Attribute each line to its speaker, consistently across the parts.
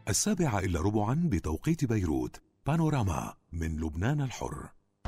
Speaker 1: 7:15 بتوقيت بيروت. بانوراما من لبنان الحر.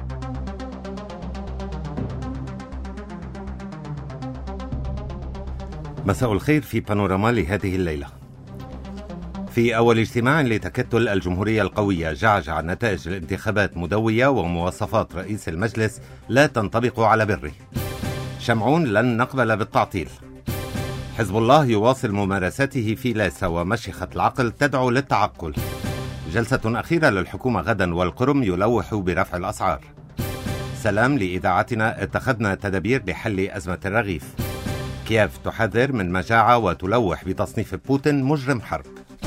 Speaker 2: مساء الخير في بانوراما لهذه الليلة. في أول اجتماع لتكتل الجمهورية القوية جعجع نتائج الانتخابات مدوية ومواصفات رئيس المجلس لا تنطبق على بره. شمعون لن نقبل بالتعطيل. حزب الله يواصل ممارساته في لاسا ومشيخة العقل تدعو للتعقل. جلسة أخيرة للحكومة غدا والقرم يلوح برفع الأسعار. سلام لإذاعتنا، اتخذنا تدابير لحل أزمة الرغيف. كييف تحذر من مجاعة وتلوح بتصنيف بوتين مجرم حرب.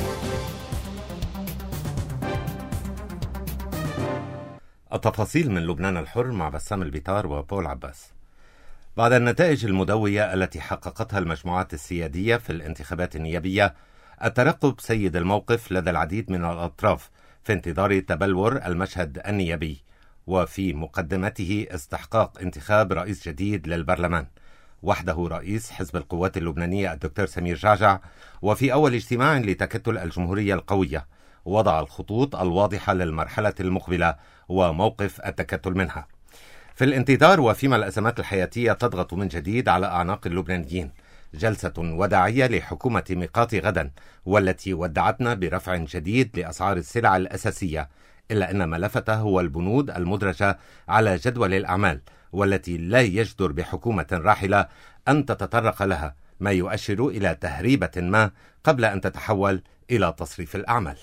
Speaker 2: التفاصيل من لبنان الحر مع بسام البيطار وبول عباس. بعد النتائج المدوية التي حققتها المجموعات السيادية في الانتخابات النيابية، الترقب سيد الموقف لدى العديد من الأطراف في انتظار تبلور المشهد النيابي، وفي مقدمته استحقاق انتخاب رئيس جديد للبرلمان، وحده رئيس حزب القوات اللبنانية الدكتور سمير جعجع، وفي أول اجتماع لتكتل الجمهورية القوية وضع الخطوط الواضحة للمرحلة المقبلة وموقف التكتل منها. في الانتظار وفيما الأزمات الحياتية تضغط من جديد على أعناق اللبنانيين، جلسة وداعية لحكومة ميقات غدا والتي ودعتنا برفع جديد لأسعار السلع الأساسية، إلا أن ما لفت هو البنود المدرجة على جدول الأعمال والتي لا يجدر بحكومة راحلة أن تتطرق لها، ما يؤشر إلى تهريبة ما قبل أن تتحول إلى تصريف الأعمال.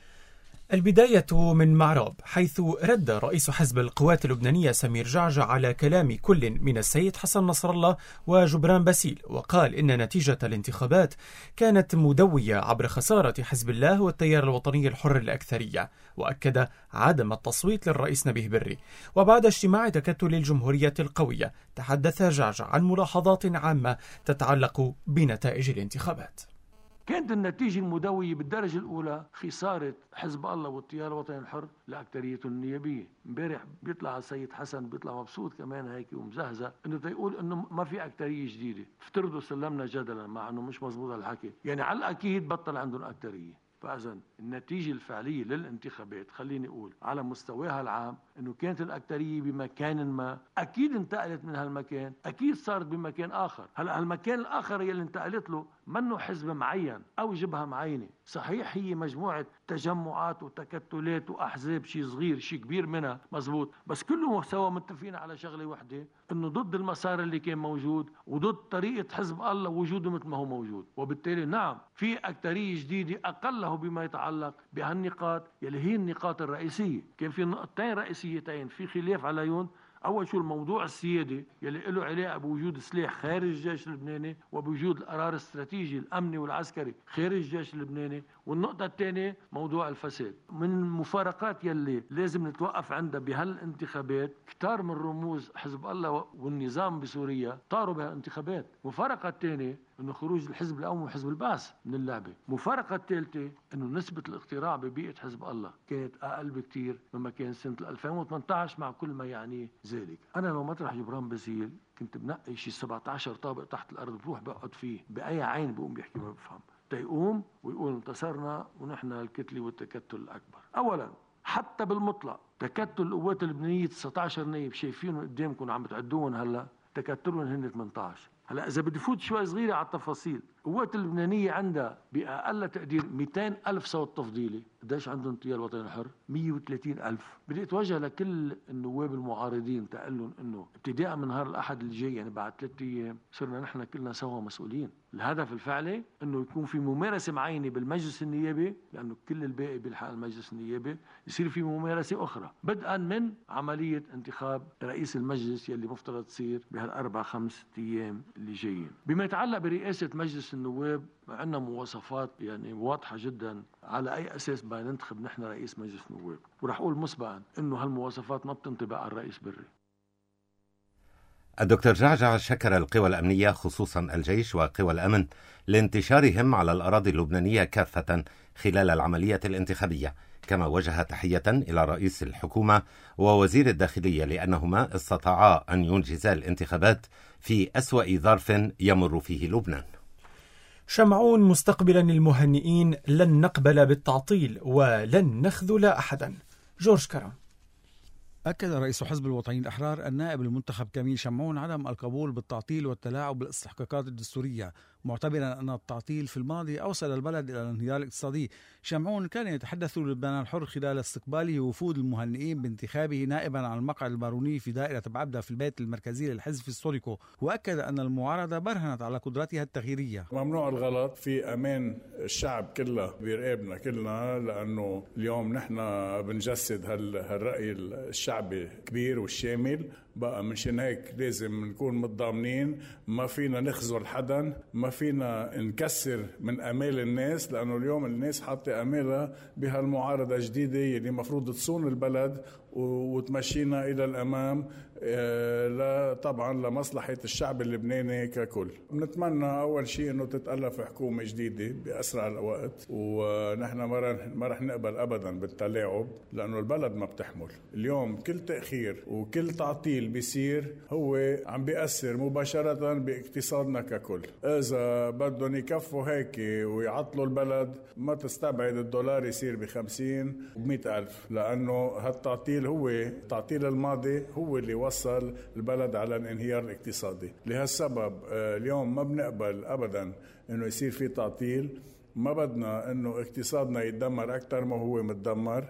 Speaker 3: البداية من معراب، حيث رد رئيس حزب القوات اللبنانية سمير جعجع على كلام كل من السيد حسن نصر الله وجبران باسيل، وقال إن نتيجة الانتخابات كانت مدوية عبر خسارة حزب الله والتيار الوطني الحر الأكثرية، وأكد عدم التصويت للرئيس نبيه بري. وبعد اجتماع تكتل الجمهورية القوية تحدث جعجع عن ملاحظات عامة تتعلق بنتائج الانتخابات.
Speaker 4: كانت النتيجة المدوية بالدرجة الأولى خسارة حزب الله والتيار الوطني الحر لأكثريته النيابية. امبارح بيطلع السيد حسن بيطلع مبسوط كمان هيك ومزهزه انه يقول انه ما في أكثرية جديدة. افترضوا سلمنا جدلا مع انه مش مزبوط الحكي، يعني على الأكيد بطل عندهم أكثرية. فإذا النتيجة الفعلية للانتخابات خليني أقول على مستواها العام أنه كانت الأكثرية بمكان ما، أكيد انتقلت من هالمكان، أكيد صارت بمكان آخر. هلأ هالمكان الآخر يلي انتقلت له منه حزب معين أو جبهة معينة، صحيح هي مجموعة تجمعات وتكتلات وأحزاب، شيء صغير شيء كبير منها مزبوط، بس كلهم سوا متفقين على شغلة واحدة، أنه ضد المسار اللي كان موجود وضد طريقة حزب الله وجوده مثل ما هو موجود. وبالتالي نعم في أكثرية جديدة أقله بما يتعلق بهالنقاط يلي هي النقاط الرئيسية. كان في نقطتين رئيسيتين في خلاف عليهم. أول شو الموضوع السيادي يلي له علاقة بوجود سلاح خارج الجيش اللبناني وبوجود القرار الاستراتيجي الأمني والعسكري خارج الجيش اللبناني. والنقطة الثانية موضوع الفساد. من المفارقات يلي لازم نتوقف عندها بهالانتخابات، كتار من رموز حزب الله والنظام بسوريا طاروا بهالانتخابات. مفارقة الثانية انه خروج الحزب القومي وحزب البعث من اللعبه. مفارقه الثالثه انه نسبه الاقتراع ببيئه حزب الله كانت اقل بكثير مما كان سنه 2018 مع كل ما يعنيه ذلك. انا لو مطرح جبران باسيل كنت بنقي شي 17 طابق تحت الارض بروح بقعد فيه، باي عين بقوم بيحكي ما بفهم، تيقوم ويقول انتصرنا ونحن الكتله والتكتل الاكبر. اولا حتى بالمطلق تكتل القوات اللبنانيه 19 نايب شايفينهم قدامكم عم بتعدوهم، هلا تكتلهم هن 18. هلا اذا بدي فوت شوي صغيره على التفاصيل، القوات اللبنانيه عندها باقل تقدير 200,000 صوت تفضيلي. قديش عندهم التيار الوطني الحر؟ 130,000. بدي اتوجه لكل النواب المعارضين تقول لهم انه ابتداء من نهار الاحد الجاي، يعني بعد 3 ايام، صرنا نحن كلنا سوا مسؤولين. الهدف الفعلي انه يكون في ممارسه معينه بالمجلس النيابي، لانه كل الباقي بيلحق المجلس النيابي، يصير في ممارسه اخرى بدءا من عمليه انتخاب رئيس المجلس يلي مفترض تصير بهالاربع 5 ايام اللي جايين. بما يتعلق برئاسه مجلس النواب عندنا مواصفات يعني واضحه جدا على اي اساس بدنا ننتخب نحن رئيس مجلس النواب، ورح اقول مسبقا انه هالمواصفات ما بتنطبق على الرئيس بري.
Speaker 2: الدكتور جعجع شكر القوى الأمنية خصوصا الجيش وقوى الأمن لانتشارهم على الأراضي اللبنانية كافة خلال العملية الانتخابية، كما وجه تحية إلى رئيس الحكومة ووزير الداخلية لأنهما استطاعا أن ينجزا الانتخابات في أسوأ ظرف يمر فيه لبنان.
Speaker 3: شمعون مستقبلا المهنئين: لن نقبل بالتعطيل ولن نخذل أحدا. جورج كرم.
Speaker 5: أكد رئيس حزب الوطنيين الأحرار النائب المنتخب كميل شمعون عدم القبول بالتعطيل والتلاعب بالاستحقاقات الدستورية، معتبرا أن التعطيل في الماضي أوصل البلد إلى الانهيار الاقتصادي. شمعون كان يتحدث للبنان الحر خلال استقباله وفود المهنئين بانتخابه نائبا عن المقعد الماروني في دائرة بعبدة في البيت المركزي للحزب في ستوريكو، وأكد أن المعارضة برهنت على قدرتها التغييريه.
Speaker 6: ممنوع الغلط، في أمان الشعب كله بيراقبنا كلنا، لأنه اليوم نحن بنجسد هالرأي الشعبي كبير والشامل. بقى منشان هيك لازم نكون متضامنين، ما فينا نخذل حدا، ما فينا نكسر من امال الناس، لانه اليوم الناس حاطه امالها بهالمعارضه الجديده اللي المفروض تصون البلد وتمشينا الى الامام، طبعا لمصلحه الشعب اللبناني ككل. بنتمنى اول شيء انه تتالف حكومه جديده باسرع الوقت، ونحن ما رح نقبل ابدا بالتلاعب، لانه البلد ما بتحمل. اليوم كل تاخير وكل تعطيل بيصير هو عم بيأثر مباشره باقتصادنا ككل. اذا بدهم يكفوا هيك ويعطلوا البلد، ما تستبعد الدولار يصير ب50 و100,000، لانه هالتعطيل هو التعطيل الماضي هو اللي وصل البلد على الانهيار الاقتصادي. لهالسبب اليوم ما بنقبل ابدا انه يصير في تعطيل، ما بدنا انه اقتصادنا يتدمر اكثر ما هو متدمر،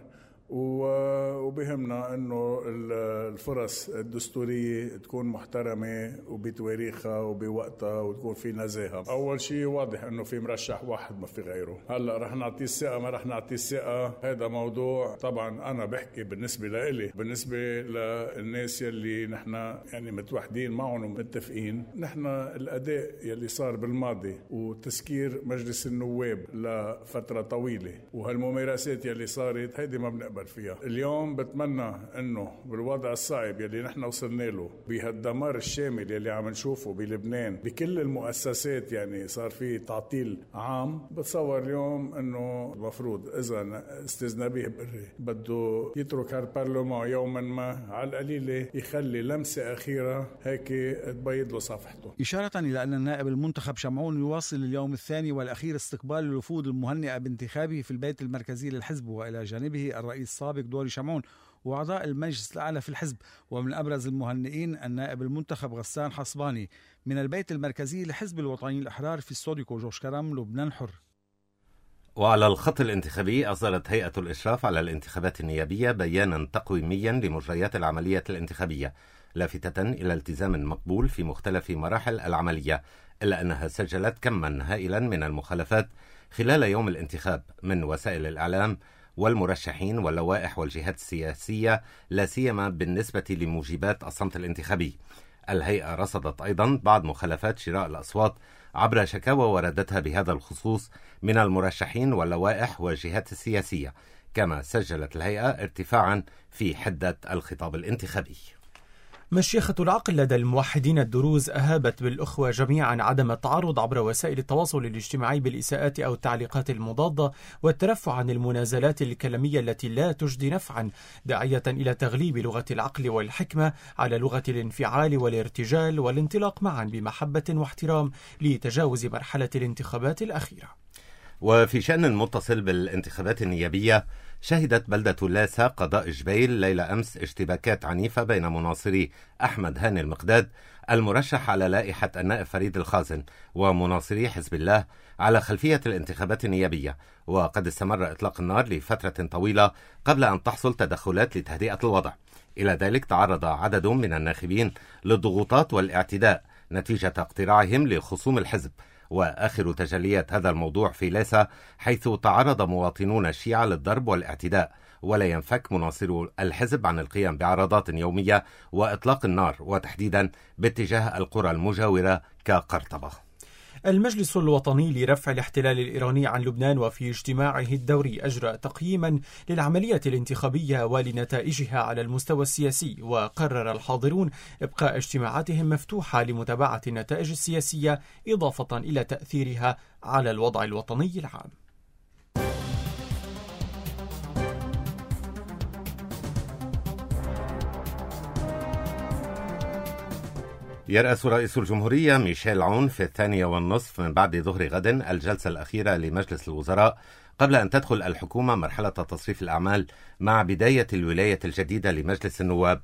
Speaker 6: وبهمنا انه الفرص الدستوريه تكون محترمه وبتواريخها وبوقتها وتكون في نزاهه. اول شيء واضح انه في مرشح واحد ما في غيره. هلا رح نعطيه الثقه ما رح نعطيه الثقه، هذا موضوع طبعا انا بحكي بالنسبه لإلي، بالنسبه للناس يلي نحن يعني متوحدين معهم ومتفقين. نحن الاداء يلي صار بالماضي وتسكير مجلس النواب لفتره طويله وهالممارسات يلي صارت، هيدي ما بنقبل فيها. اليوم بتمنى انه بالوضع الصعب يلي نحن وصلنا له، بهالدمار الشامل يلي عم نشوفه بلبنان بكل المؤسسات، يعني صار في تعطيل عام. بتصور اليوم انه المفروض اذا استاذ نبيه بري بده يترك هالبرلمان يوما ما، على القليله يخلي لمسه اخيره هيك تبيض له صفحته.
Speaker 5: اشاره الى ان النائب المنتخب شمعون يواصل اليوم الثاني والاخير استقبال الوفود المهنئه بانتخابه في البيت المركزي للحزب، والى جانبه الرئيس السابق دوري شمعون وأعضاء المجلس الأعلى في الحزب. ومن أبرز المهنئين النائب المنتخب غسان حصباني من البيت المركزي لحزب الوطنيين الأحرار في ستوريكو. جورج كرم، لبنان حر.
Speaker 2: وعلى الخط الانتخابي أصدرت هيئة الإشراف على الانتخابات النيابية بيانا تقويميا لمجريات العملية الانتخابية، لافتة إلى التزام مقبول في مختلف مراحل العملية، إلا أنها سجلت كما هائلا من المخالفات خلال يوم الانتخاب من وسائل الإعلام والمرشحين واللوائح والجهات السياسية، لا سيما بالنسبة لموجبات الصمت الانتخابي. الهيئة رصدت أيضا بعض مخالفات شراء الأصوات عبر شكاوى وردتها بهذا الخصوص من المرشحين واللوائح والجهات السياسية، كما سجلت الهيئة ارتفاعا في حدة الخطاب الانتخابي.
Speaker 3: مشيخة العقل لدى الموحدين الدروز أهابت بالأخوة جميعا عدم التعرض عبر وسائل التواصل الاجتماعي بالإساءات أو التعليقات المضادة، والترفع عن المنازلات الكلامية التي لا تجدي نفعا، داعية إلى تغليب لغة العقل والحكمة على لغة الانفعال والارتجال، والانطلاق معا بمحبة واحترام لتجاوز مرحلة الانتخابات الأخيرة.
Speaker 2: وفي شأن متصل بالانتخابات النيابية، شهدت بلدة لاسا قضاء جبيل ليلة أمس اشتباكات عنيفة بين مناصري أحمد هاني المقداد المرشح على لائحة النائب فريد الخازن ومناصري حزب الله على خلفية الانتخابات النيابية، وقد استمر إطلاق النار لفترة طويلة قبل أن تحصل تدخلات لتهدئة الوضع. إلى ذلك تعرض عدد من الناخبين للضغوطات والاعتداء نتيجة اقتراعهم لخصوم الحزب. وآخر تجليات هذا الموضوع في لاسا، حيث تعرض مواطنون الشيعة للضرب والاعتداء، ولا ينفك مناصرو الحزب عن القيام بعرضات يومية وإطلاق النار، وتحديدا باتجاه القرى المجاورة كقرطبة.
Speaker 3: المجلس الوطني لرفع الاحتلال الإيراني عن لبنان وفي اجتماعه الدوري أجرى تقييما للعملية الانتخابية ولنتائجها على المستوى السياسي، وقرر الحاضرون إبقاء اجتماعاتهم مفتوحة لمتابعة النتائج السياسية إضافة إلى تأثيرها على الوضع الوطني العام.
Speaker 2: يرأس رئيس الجمهورية ميشيل عون في 2:30 من بعد ظهر غد الجلسة الأخيرة لمجلس الوزراء قبل أن تدخل الحكومة مرحلة تصريف الأعمال مع بداية الولاية الجديدة لمجلس النواب.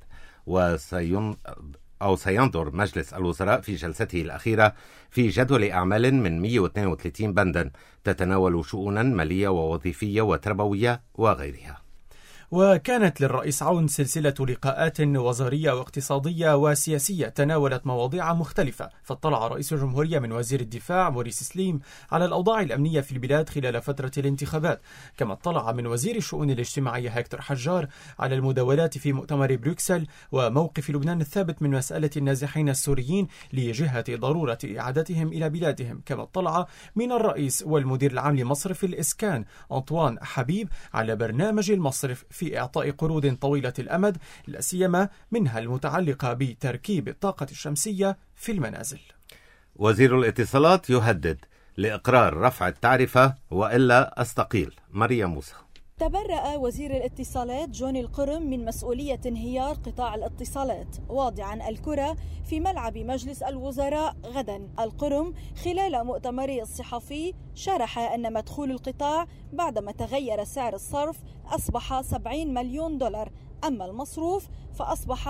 Speaker 2: سينظر مجلس الوزراء في جلسته الأخيرة في جدول أعمال من 132 بندا تتناول شؤونا مالية ووظيفية وتربوية وغيرها.
Speaker 3: وكانت للرئيس عون سلسلة لقاءات وزارية واقتصادية وسياسية تناولت مواضيع مختلفة، فاطلع رئيس الجمهورية من وزير الدفاع موريس سليم على الأوضاع الأمنية في البلاد خلال فترة الانتخابات، كما اطلع من وزير الشؤون الاجتماعية هكتور حجار على المداولات في مؤتمر بروكسل وموقف لبنان الثابت من مسألة النازحين السوريين لجهة ضرورة إعادتهم إلى بلادهم، كما اطلع من الرئيس والمدير العام لمصرف الإسكان أنطوان حبيب على برنامج المصرف في إعطاء قروض طويلة الأمد، لا سيما منها المتعلقة بتركيب الطاقة الشمسية في المنازل.
Speaker 2: وزير الاتصالات يهدد لإقرار رفع التعرفة وإلا أستقيل. مريم موسى.
Speaker 7: تبرأ وزير الاتصالات جوني القرم من مسؤولية انهيار قطاع الاتصالات، واضعا الكرة في ملعب مجلس الوزراء غدا. القرم خلال مؤتمره الصحفي شرح أن مدخول القطاع بعدما تغير سعر الصرف أصبح 70 مليون دولار، أما المصروف فأصبح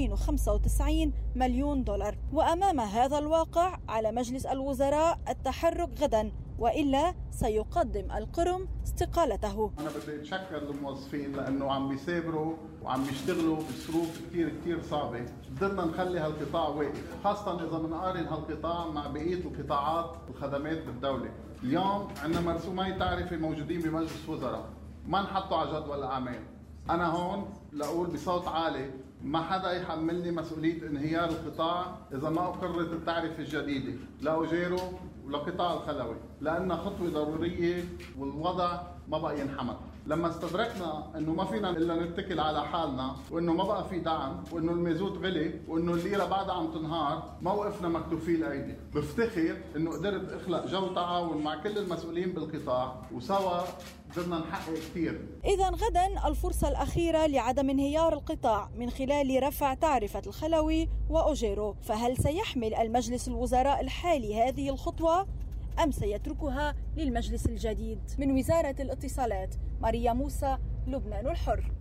Speaker 7: 295 مليون دولار. وأمام هذا الواقع على مجلس الوزراء التحرك غدا، وإلا سيقدم القرم استقالته.
Speaker 8: أنا بدي أتشكر الموظفين لأنه عم بيثابروا وعم بيشتغلوا بظروف كتير صعبة. بدنا نخلي هالقطاع واقف، خاصة إذا بنقارن هالقطاع مع بقية القطاعات الخدمات بالدولة. اليوم عندنا مرسومي تعرفة موجودين بمجلس وزراء ما نحطوا على جدول الأعمال. أنا هون لأقول بصوت عالي ما حدا يحملني مسؤولية انهيار القطاع إذا ما أقرت التعرفة الجديدة لأجيره ولقطاع الخلوي، لأنها خطوة ضرورية والوضع ما بقى ينحمل. لما استدركنا انه ما فينا الا نتكل على حالنا، وانه ما بقى في دعم، وانه المازوت غلي، وانه الليره بعدها عم تنهار، موقفنا مكتوفي الايدي. بفتخر انه قدرت اخلق جو تعاون مع كل المسؤولين بالقطاع، وسوا قدرنا نحقق كثير.
Speaker 7: اذا غدا الفرصه الاخيره لعدم انهيار القطاع من خلال رفع تعرفه الخلوي واجيره، فهل سيحمل المجلس الوزراء الحالي هذه الخطوه أم سيتركها للمجلس الجديد؟ من وزارة الاتصالات مريم موسى، لبنان الحر.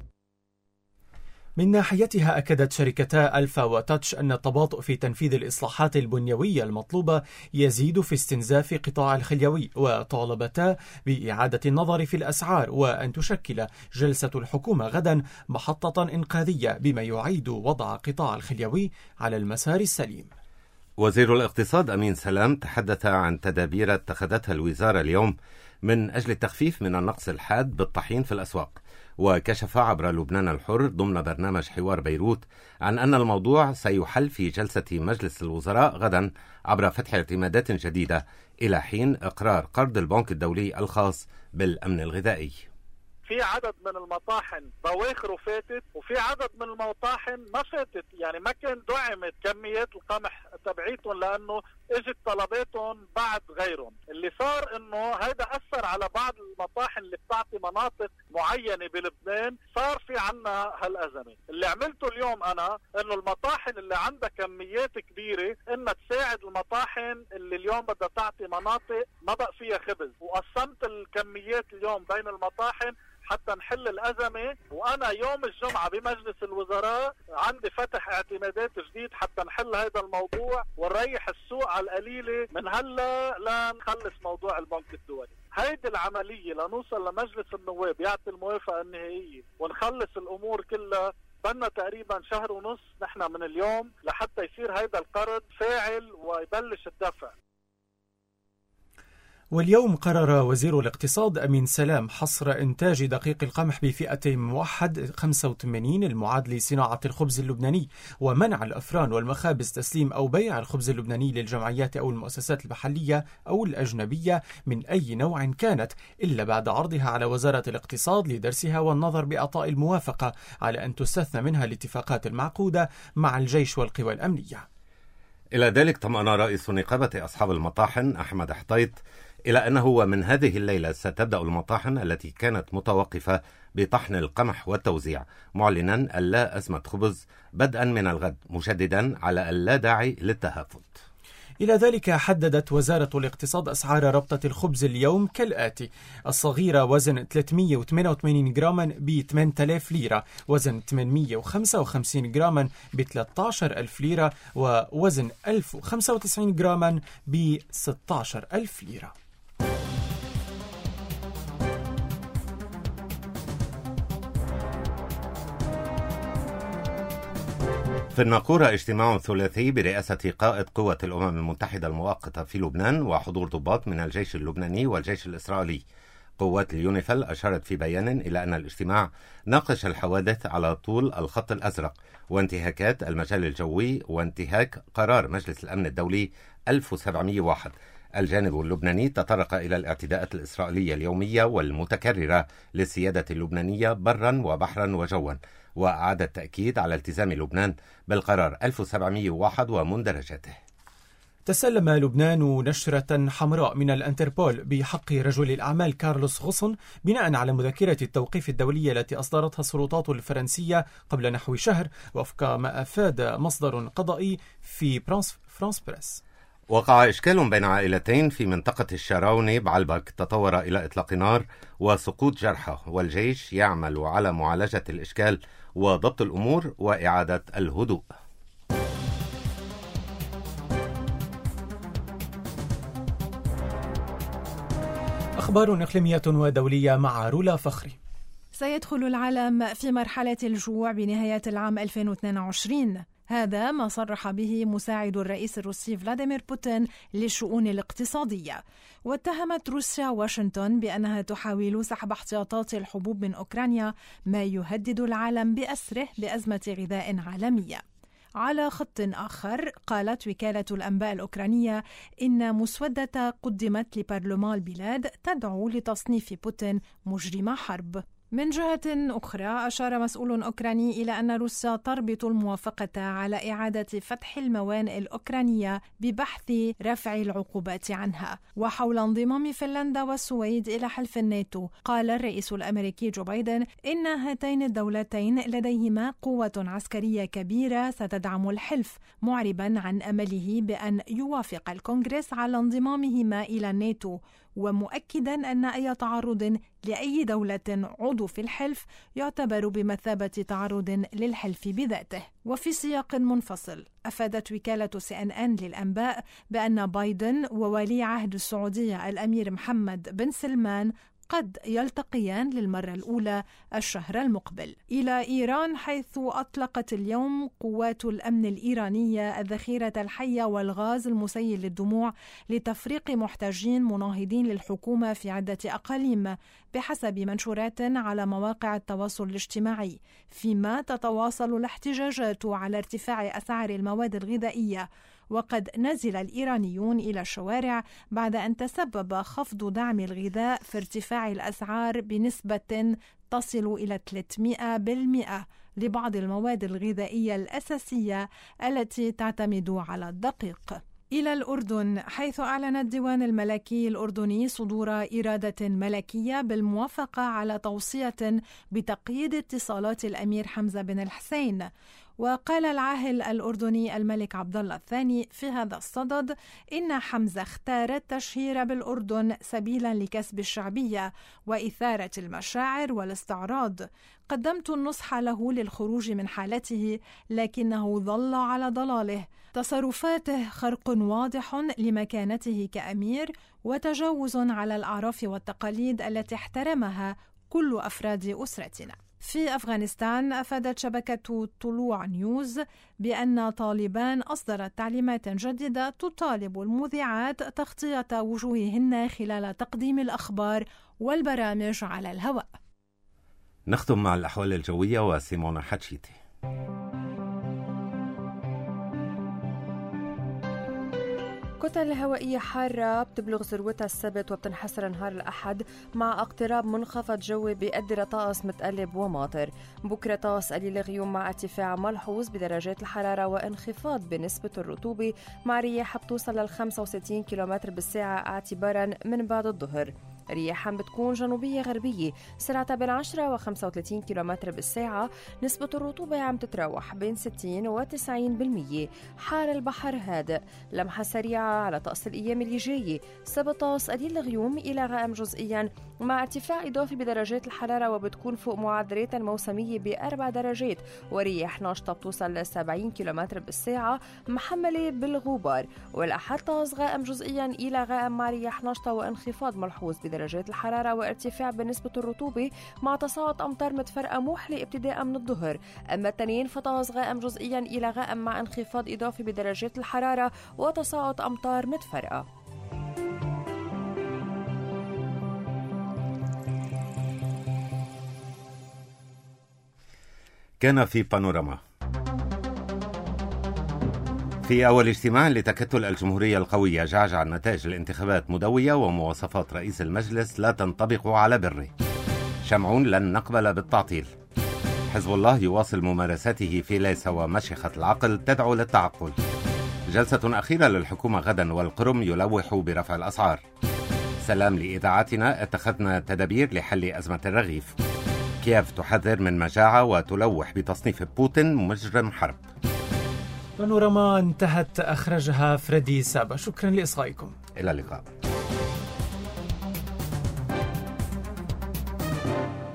Speaker 3: من ناحيتها أكدت شركتا ألفا وتاتش أن التباطؤ في تنفيذ الإصلاحات البنيوية المطلوبة يزيد في استنزاف قطاع الخليوي، وطالبتا بإعادة النظر في الأسعار، وأن تشكل جلسة الحكومة غدا محطة إنقاذية بما يعيد وضع قطاع الخليوي على المسار السليم.
Speaker 2: وزير الاقتصاد أمين سلام تحدث عن تدابير اتخذتها الوزارة اليوم من أجل التخفيف من النقص الحاد بالطحين في الأسواق، وكشف عبر لبنان الحر ضمن برنامج حوار بيروت عن أن الموضوع سيحل في جلسة مجلس الوزراء غدا عبر فتح اعتمادات جديدة إلى حين إقرار قرض البنك الدولي الخاص بالأمن الغذائي.
Speaker 9: في عدد من المطاحن بواخره فاتت، وفي عدد من المطاحن ما فاتت، يعني ما كان دعمت كميات القمح تبعيتهم لانه اجت طلباتهم بعد غيرهم. اللي صار انه هذا اثر على بعض المطاحن اللي بتعطي مناطق معينه بلبنان، صار في عنا هالازمه. اللي عملته اليوم انا انه المطاحن اللي عندها كميات كبيره انها تساعد المطاحن اللي اليوم بدها تعطي مناطق ما بقى فيها خبز، وقسمت الكميات اليوم بين المطاحن حتى نحل الأزمة. وأنا يوم الجمعة بمجلس الوزراء عندي فتح اعتمادات جديد حتى نحل هذا الموضوع ونريح السوق على القليلة من هلا لنخلص موضوع البنك الدولي. هيدي العملية لنوصل لمجلس النواب يعطي الموافقة النهائية ونخلص الأمور كلها بدنا تقريبا شهر ونص نحن من اليوم لحتى يصير هذا القرض فاعل ويبلش الدفع.
Speaker 3: واليوم قرر وزير الاقتصاد أمين سلام حصر إنتاج دقيق القمح بفئة موحد 85 المعاد لصناعة الخبز اللبناني، ومنع الأفران والمخابز تسليم أو بيع الخبز اللبناني للجمعيات أو المؤسسات المحلية أو الأجنبية من أي نوع كانت، إلا بعد عرضها على وزارة الاقتصاد لدرسها والنظر بإعطاء الموافقة على أن تستثنى منها الاتفاقات المعقودة مع الجيش والقوى الأمنية.
Speaker 2: إلى ذلك طمأن رئيس نقابة أصحاب المطاحن أحمد حطيط إلى أنه من هذه الليلة ستبدأ المطاحن التي كانت متوقفة بطحن القمح والتوزيع، معلنا اللا أزمة خبز بدءا من الغد، مشددا على اللا داعي للتهافت.
Speaker 3: إلى ذلك حددت وزارة الاقتصاد أسعار ربطة الخبز اليوم كالآتي: الصغيرة وزن 388 جراما ب 8000 ليرة، وزن 855 جراما ب 13000 ليرة، ووزن 1095 جراما ب 16000 ليرة.
Speaker 2: في الناقورة اجتماع ثلاثي برئاسة قائد قوة الأمم المتحدة المؤقتة في لبنان وحضور ضباط من الجيش اللبناني والجيش الإسرائيلي. قوات اليونيفيل أشارت في بيان إلى أن الاجتماع ناقش الحوادث على طول الخط الأزرق وانتهاكات المجال الجوي وانتهاك قرار مجلس الأمن الدولي 1701. الجانب اللبناني تطرق إلى الاعتداءات الإسرائيلية اليومية والمتكررة للسيادة اللبنانية برا وبحرا وجوا، وأعاد التأكيد على التزام لبنان بالقرار 1701 ومندرجاته.
Speaker 3: تسلم لبنان نشرة حمراء من الانتربول بحق رجل الأعمال كارلوس غصن بناء على مذكرة التوقيف الدولية التي أصدرتها السلطات الفرنسية قبل نحو شهر، وفق ما أفاد مصدر قضائي في فرانس بريس.
Speaker 2: وقع إشكال بين عائلتين في منطقة الشراوني بعلبك تطور إلى إطلاق نار وسقوط جرحى، والجيش يعمل على معالجة الإشكال وضبط الأمور وإعادة الهدوء.
Speaker 3: أخبار إقليمية ودولية مع رولا فخري.
Speaker 10: سيدخل العالم في مرحلة الجوع بنهاية العام 2022. هذا ما صرح به مساعد الرئيس الروسي فلاديمير بوتين للشؤون الاقتصادية، واتهمت روسيا واشنطن بأنها تحاول سحب احتياطات الحبوب من أوكرانيا، ما يهدد العالم بأسره بأزمة غذاء عالمية. على خط آخر، قالت وكالة الأنباء الأوكرانية إن مسودة قدمت لبرلمان البلاد تدعو لتصنيف بوتين مجرم حرب. من جهة أخرى، أشار مسؤول أوكراني إلى أن روسيا تربط الموافقة على إعادة فتح الموانئ الأوكرانية ببحث رفع العقوبات عنها. وحول انضمام فنلندا والسويد إلى حلف الناتو، قال الرئيس الأمريكي جو بايدن إن هاتين الدولتين لديهما قوة عسكرية كبيرة ستدعم الحلف، معربا عن أمله بأن يوافق الكونغرس على انضمامهما إلى الناتو، ومؤكدا أن أي تعرض لأي دولة عضو في الحلف يعتبر بمثابة تعرض للحلف بذاته. وفي سياق منفصل، أفادت وكالة CNN للأنباء بأن بايدن وولي عهد السعودية الأمير محمد بن سلمان قد يلتقيان للمرة الأولى الشهر المقبل. إلى إيران، حيث أطلقت اليوم قوات الأمن الإيرانية الذخيرة الحية والغاز المسيل للدموع لتفريق محتجين مناهضين للحكومة في عدة أقاليم، بحسب منشورات على مواقع التواصل الاجتماعي، فيما تتواصل الاحتجاجات على ارتفاع أسعار المواد الغذائية. وقد نزل الإيرانيون إلى الشوارع بعد أن تسبب خفض دعم الغذاء في ارتفاع الأسعار بنسبة تصل إلى 300% لبعض المواد الغذائية الأساسية التي تعتمد على الدقيق. إلى الأردن، حيث أعلن الديوان الملكي الأردني صدور إرادة ملكية بالموافقة على توصية بتقييد اتصالات الأمير حمزة بن الحسين. وقال العاهل الأردني الملك عبدالله الثاني في هذا الصدد إن حمزة اختار التشهير بالأردن سبيلا لكسب الشعبية وإثارة المشاعر والاستعراض. قدمت النصح له للخروج من حالته، لكنه ظل على ضلاله. تصرفاته خرق واضح لمكانته كأمير وتجاوز على الأعراف والتقاليد التي احترمها كل أفراد أسرتنا. في أفغانستان، أفادت شبكة طلوع نيوز بأن طالبان أصدرت تعليمات جديدة تطالب المذيعات تغطية وجوههن خلال تقديم الأخبار والبرامج على الهواء.
Speaker 2: نختم مع الأحوال الجوية وسيمونا حتشيتي.
Speaker 11: كتل هوائية حارة بتبلغ ذروتها السبت وبتنحسر نهار الأحد مع اقتراب منخفض جوي بيؤدي لطقس متقلب وماطر. بكرة طقس قليل غيوم مع ارتفاع ملحوظ بدرجات الحرارة وانخفاض بنسبة الرطوبة مع رياح بتوصل لل 65 كم بالساعة اعتبارا من بعد الظهر. رياح بتكون جنوبية غربية سرعتها بين 10 و 35 كم بالساعة. نسبة الرطوبة عم تتراوح بين 60 و 90%. حار البحر هادئ. لمحة سريعة على طقس الأيام اللي جاية. سبت طقس قليل الغيوم إلى غائم جزئيا مع ارتفاع إضافي بدرجات الحرارة وبتكون فوق معدلات الموسمية ب4 درجات ورياح ناشطة بتوصل ل 70 كم بالساعة محملة بالغبار. والأحد طقس غائم جزئيا إلى غائم مع رياح ناشطة وانخفاض ملحوظ بدرجات الحرارة وارتفاع بنسبة الرطوبة مع تساقط أمطار متفرقة موحلة ابتداء من الظهر. أما التنين فطقس غائم جزئيا إلى غائم مع انخفاض إضافي بدرجات الحرارة وتساقط أمطار متفرقة.
Speaker 2: كان في بانوراما. في أول اجتماع لتكتل الجمهورية القوية جعجع نتائج الانتخابات مدوية ومواصفات رئيس المجلس لا تنطبق على بره. شمعون لن نقبل بالتعطيل. حزب الله يواصل ممارساته في ليس ومشيخة العقل تدعو للتعقل. جلسة أخيرة للحكومة غدا والقرم يلوح برفع الأسعار. سلام لإذاعتنا، اتخذنا تدابير لحل أزمة الرغيف. كييف تحذر من مجاعة وتلوح بتصنيف بوتين مجرم حرب.
Speaker 3: بانوراما انتهت، أخرجها فريدي سابا. شكرا لإصغائكم.
Speaker 2: إلى اللقاء.